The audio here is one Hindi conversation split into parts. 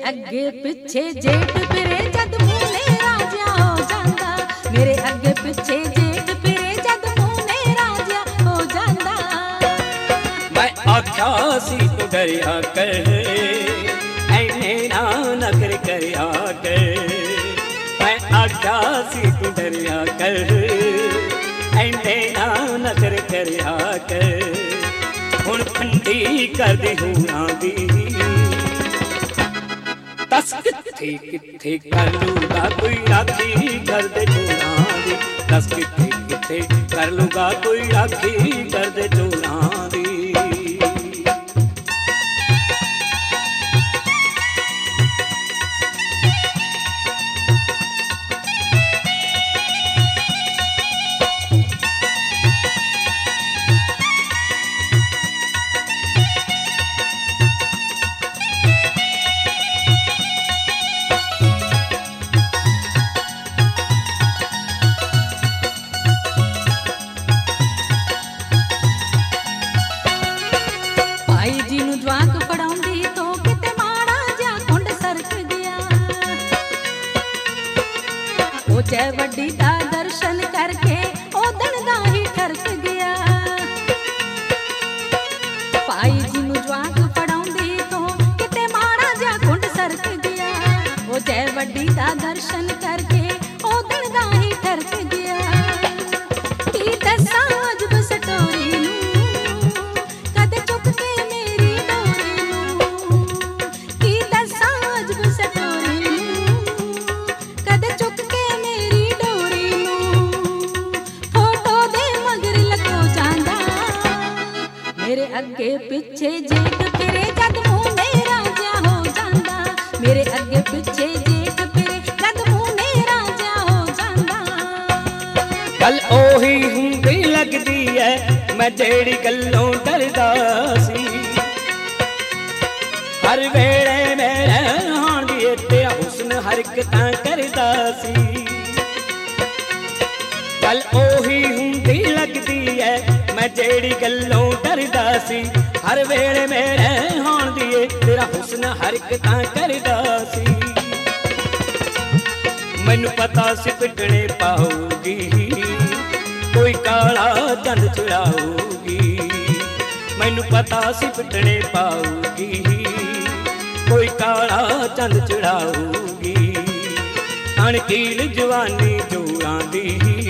अगे पिछे जेठ फिरे जद मुने राजा हो जांदा। मेरे अगे पिछे जेठ फिरे जद मुने राजा हो जांदा। मैं आख्या सी तू डरिया कर, ऐने ना नखरे करया कर। मैं आख्या सी तू डरिया कर, ऐने ना नखरे करया कर। हुण फंडी कर दी हूं दी, दस किथे किथे कर लूगा कोई राखी कर दे चोरा दी। दस किथे किथे कर लूगा कोई राखी कर दे चोरा दी। जय वड्डी दा दर्शन करके ओदन दा ही ठरक गया। भाई जी नू जवाक पढ़ाउंदी तो किते माड़ा जा कुंड सरक गया। ओ जय वड्डी दा दर्शन करके ओदन दा ही ठरक गया। की दसां अजब सटोरी नू कदे चुक के मेरी डोरी नू। की दसां अजब सटोरी नू कदे चुक के मेरे अगे पिछे जेठ फिरे जद मुने राजा हो जांदा। मेरे अगे पिछे जेठ फिरे जद मुने राजा हो जांदा। गल ओही हुंदी लगदी है मैं जेड़ी गल्लों डरदा सी। हर वेले मेरे हाण दी तेरा हुस्न हरकतां करदा सी। गल ओही हुंदी लगदी है मैं जेड़ी गल्लों डरदा सी। हर वेले मेरे हाण दिए तेरा हुस्न हरकतां करदा सी। मैनू पता सी पिटने पाऊगी कोई काला चंद चढ़ाऊगी। मैनू पता सी पिटने पाऊगी कोई काला चंद चढ़ाऊगी। अणकील जवानी जोरां दी,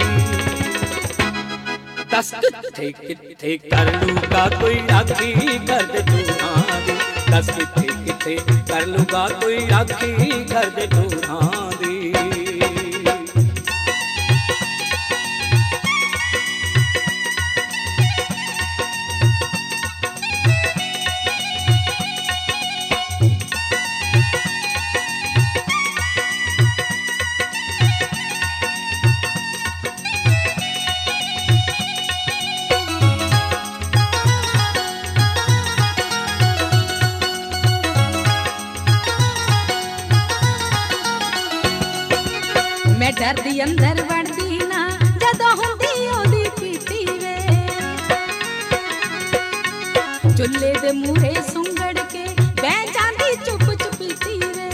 दस किथे किथे कर लूगा कोई राखी कर दे चोरा दी। दस किथे किथे कर लूगा कोई राखी कर दे चोरा दी। मैं डरदी अंदर वड़दी ना जदों हुंदी ओदी पीती वे। चुल्ले दे मूहे सुंगड़ के बह जांदी चुप चुपीती वे।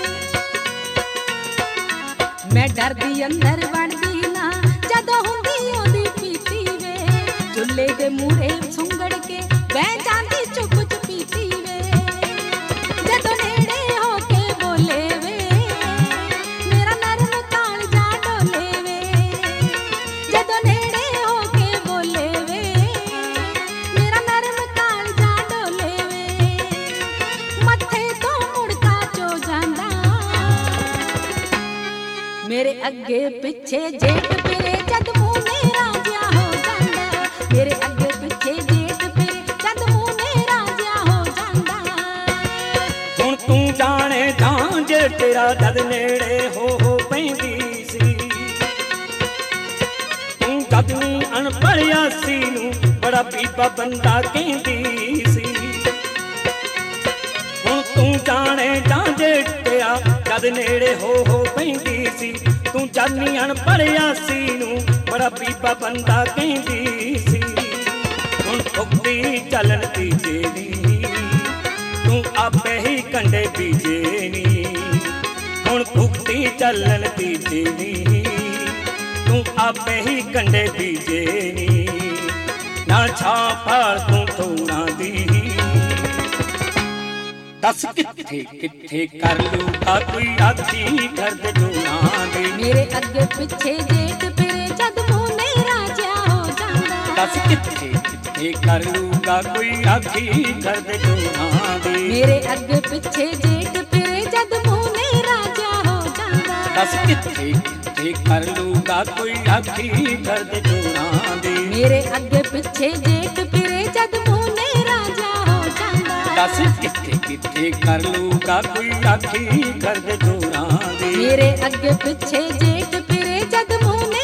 मैं डरदी अंदर वड़दी ना जदों हुंदी ओदी पीती वे। चुल्ले दे मूहे सुंगड़ के बह जांदी चुप चुपीती वे। जदों नेड़े होके बोले वे मेरा नरम कालजा डोले वे। जदों नेड़े होके बोले वे मेरा नरम कालजा डोले वे। मत्थे तो मुड़का चो जांदा। मेरे अगे पिछे जेठ फिरे जद मुने राजा हो जांदा। मेरे अगे पिछे जेठ फिरे जद मुने राजा हो जांदा। हुण तू जाने जां जे तेरा जद नेड़े हो पैंदी सी। तू जद नी अणपढ़िया सी नू बड़ा पीपा बंदा कहंदी सी। हुण तू जाने जां जे तेरा जद नेड़े हो पैंदी सी। तू जद नी अणपढ़िया सी नू बड़ा पीपा बंदा कहंदी सी। हुण ठुकदी चलन दी जेनी तू आपे ही कंडे बीजे नी। ਚੱਲਣ ਤੀਜੇ ਨੀ ਤੂੰ ਆਪੇ ਹੀ ਕੰਡੇ ਬੀਜੇ ਨੀ ਨਾ ਛਾਂ ਫਾਲ ਤੂੰ ਤੋੜਾਂ ਦੀ ਦੱਸ ਕਿੱਥੇ ਕਿੱਥੇ ਕਰ ਲੂਗਾ ਕੋਈ ਆਖੀ ਦਰਦ ਜੂਨਾਂ ਦੀ ਮੇਰੇ ਅੱਗੇ ਪਿੱਛੇ ਜੇਠ ਫਿਰੇ ਜਦ ਮੂੰਹ ਨੇ ਰਾਜਿਆ ਹੋ ਜਾਂਦਾ ਦੱਸ ਕਿੱਥੇ ਕਿੱਥੇ ਕਰ ਲੂਗਾ ਕੋਈ ਆਖੀ ਦਰਦ ਜੂਨਾਂ ਦੀ ਮੇਰੇ ਅੱਗੇ ਪਿੱਛੇ ਜੇਠ ਫਿਰੇ ਜਦ ਮੂੰਹ ਨੇ ਰਾਜਿਆ ਹੋ ਜਾਂਦਾ ਦੱਸ ਕਿੱਥੇ ਕਿੱਥੇ ਕਰ ਲੂਗਾ ਕੋਈ ਆਖੀ ਦਰਦ ਜੂਨਾਂ ਦੀ ਮੇਰੇ ਅੱਗੇ ਪਿੱਛੇ ਜੇਠ ਫਿਰੇ ਜਦ ਮੂੰਹ ਨੇ ਰਾਜਾ ਹੋ ਜਾਂਦਾ ਦੱਸ ਕਿੱਥੇ ਕਿੱਥੇ ਕਰ ਲੂਗਾ ਕੋਈ ਆਖੀ ਦਰਦ ਜੂਨਾਂ ਦੀ ਮੇਰੇ ਅੱਗੇ ਪਿੱਛੇ ਜੇਠ ਫਿਰੇ ਜਦ ਮੂੰਹ